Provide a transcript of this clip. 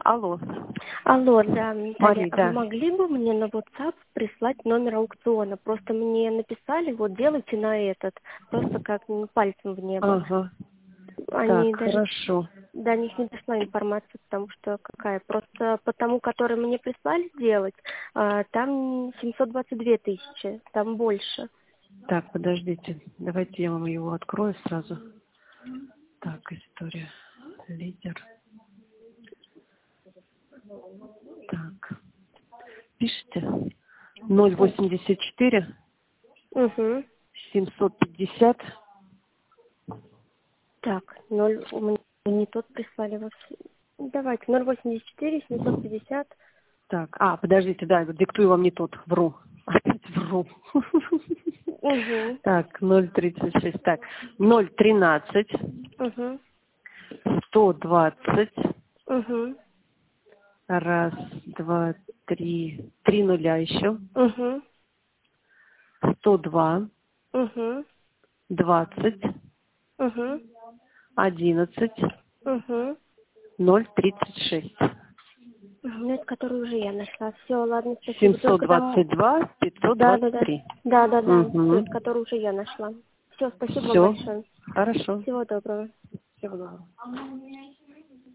Алло. Алло, да, Наталья, Мария, а да. вы могли бы мне на WhatsApp прислать номер аукциона? Просто мне написали, вот делайте на этот, просто как пальцем в небо. Ага. Они Так, даже, хорошо. до них не дошла информация, потому что какая. Просто по тому, который мне прислали делать, там 722 тысячи, там больше. Так, подождите. Давайте я вам его открою сразу. Так, история. Лидер. Так. Пишите. 084 Угу. 750. Так, 0, не тот прислали вообще. Давайте, 084 750. Так, подождите, да, диктую вам не тот. Вру. Опять вру. Угу. Так, 036. Так, 013 Угу. 120. Угу. Раз, два, три. 3 нуля еще. Угу. 102. Угу. 20. Угу. 11. Угу. 036. Ну, это который уже я нашла. Все, ладно, спасибо. Только там... 722 Да, да, да. 523. Да, да, да. Все, Угу. это который уже я нашла. Все, спасибо вам Все. большое. Хорошо. Всего доброго. Всего доброго.